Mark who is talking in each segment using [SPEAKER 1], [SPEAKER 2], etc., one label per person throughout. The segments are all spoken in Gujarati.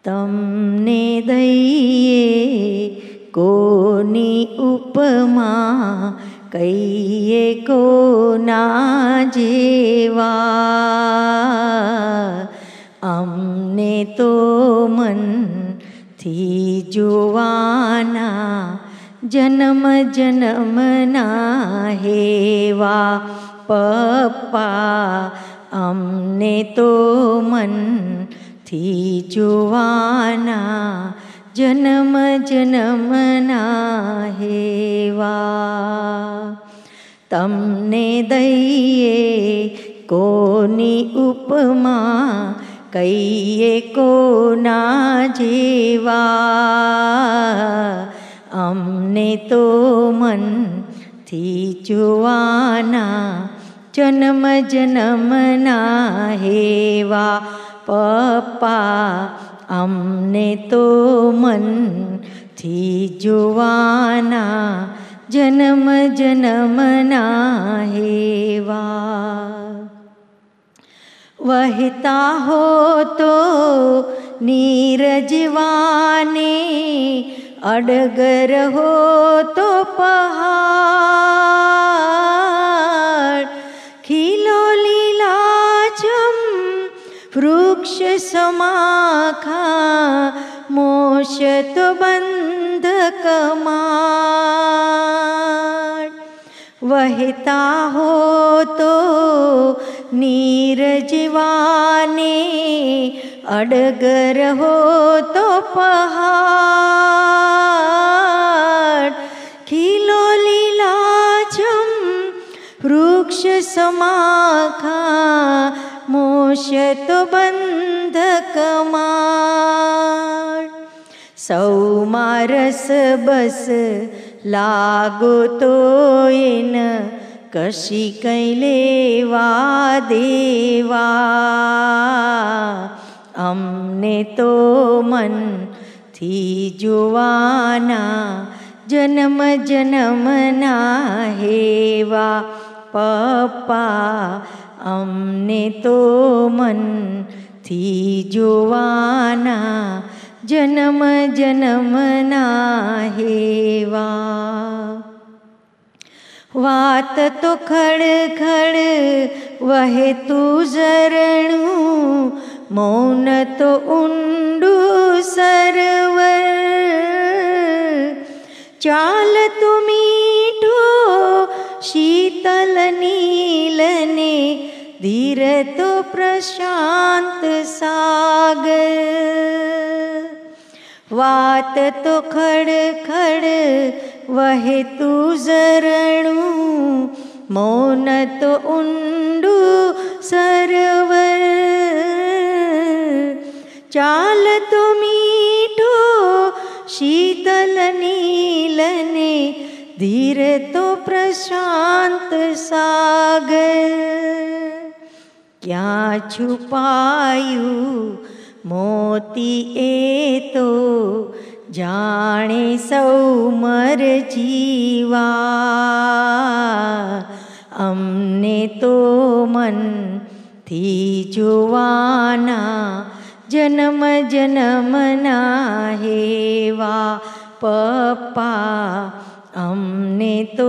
[SPEAKER 1] તમને દઈએ કોની ઉપમા, કહીએ કોના જેવા. અમને તો મનથી જોવાના, જન્મ જન્મના હેવા. પપ્પા અમને તો મનથી જોવાના, જન્મ જન્મના હેવા. તમને દઈએ કોની ઉપમા, કહીએ કોના જેવા. અમને તો મનથી જોવાના, જન્મ જન્મના હેવા. પપ્પા અમને તો મનથી જોવાના, જન્મ જન્મના હેવા. વહેતા હો તો નીરજવાને, અડગર હો તો પહાડ. ખીલો લીલાછમ વૃક્ષ સમાખા, મોશ તો બંધ કમાડ. વહેતા હો તો નીરજવાને, અડગર હો તો પહાડ. ખીલો લીલાછમ વૃક્ષ સમાખા, મોશ તો બંધ કમાડ. સૌમાં રસ બસ લાગો તો એન, કશી કંઈ લેવા દેવા. અમને તો મનથી જોવાના, જન્મ જન્મના હેવા. પપ્પા અમને તો મનથી જોવાના, જન્મ જન્મના હેવા. વાત તો ખડખડ વહેતું ઝરણું, મૌન તો ઊંડું સરોવર. ચાલ તો મીઠો શીતલ નીલને, ધીર તો પ્રશાંત સાગર. વાત તો ખડખડ વહેતું ઝરણું, મૌન તો ઊંડું સરોવર. ચાલ તો મીઠો શીતલ નીલને, ધીર તો પ્રશાંત સાગર. ક્યાં છુપાયું મોતી એ તો, જાણે સૌ મર જીવા. અમને તો મનથી જોવાના, જન્મ જન્મના હેવા. પપ્પા અમને તો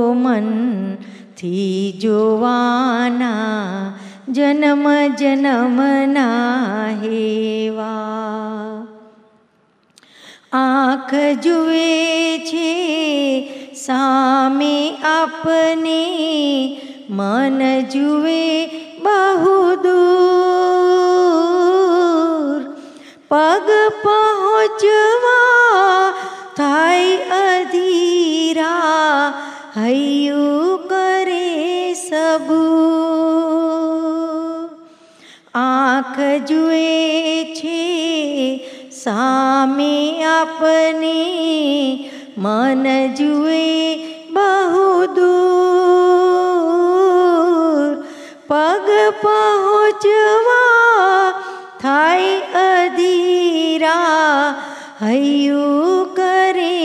[SPEAKER 1] મનથી જોવાના, જન્મ જન્મના હેવા. આંખ જુએ છે સામે આપને, મન જુએ બહુ દૂર. પગ પહોંચવા થાય અધીરા, હૈયું કરે સબૂર. આંખ જુએ છે સામે આપને, મન જુએ બહુ દૂર. પગ પહોંચવા થાય અધીરા, હૈયું કરે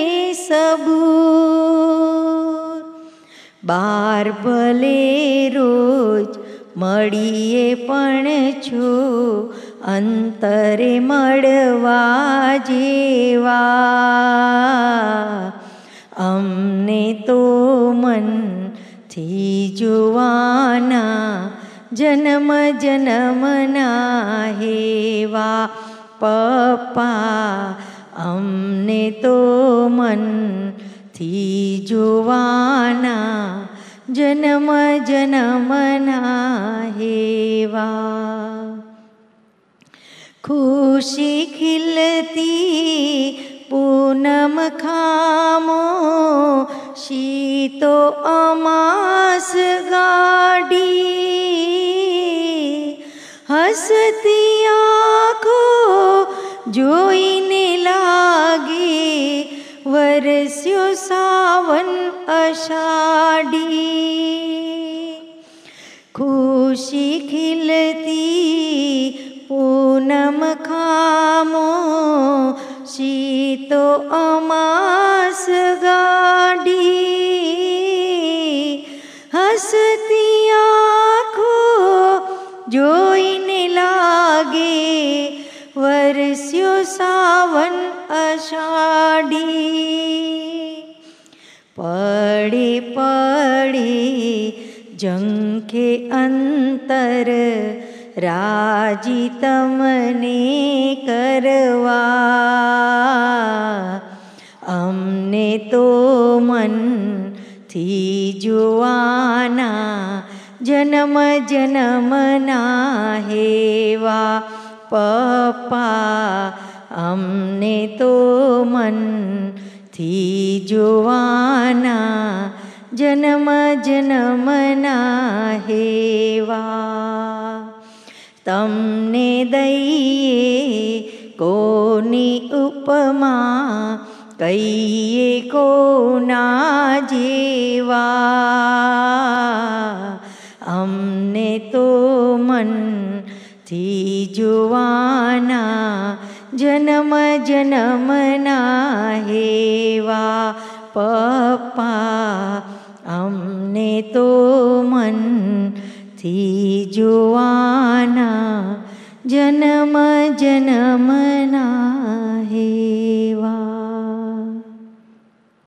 [SPEAKER 1] સબૂર. બાર ભલે રોજ મળીએ પણ છો, અંતરે મળવા જેવા. અમને તો મનથી જોવાના જન્મ જન્મના હેવા. પપ્પા અમને તો મનથી જોવાના જન્મ જન્મના હેવા. ખુશી ખીલતી પૂનમ ખામો શીતો અમાસ ગાડી. હસતી આંખો જોઈને લાગે વરસ્યો સાવન અષાઢી. ખુશી ખીલતી પૂનમ ખામો શીતો અમાસ ગાડી. હસતી આંખો જોઈને લાગે વરસ્યો સાવન અષાઢી. પડે પડે ઝંખે અંતર રાજી તમને કરવા. અમને તો મનથી જોવાના જન્મ જન્મના હેવા. પપ્પા અમને તો મનથી જોવાના જન્મ જન્મના હેવા. તમને દઈએ કોની ઉપમા કહીએ કોના જેવા. અમને તો મનથી જોવાના જન્મ જન્મના હેવા. પપ્પા અમને તો મનથી જોવાના જન્મ જન્મના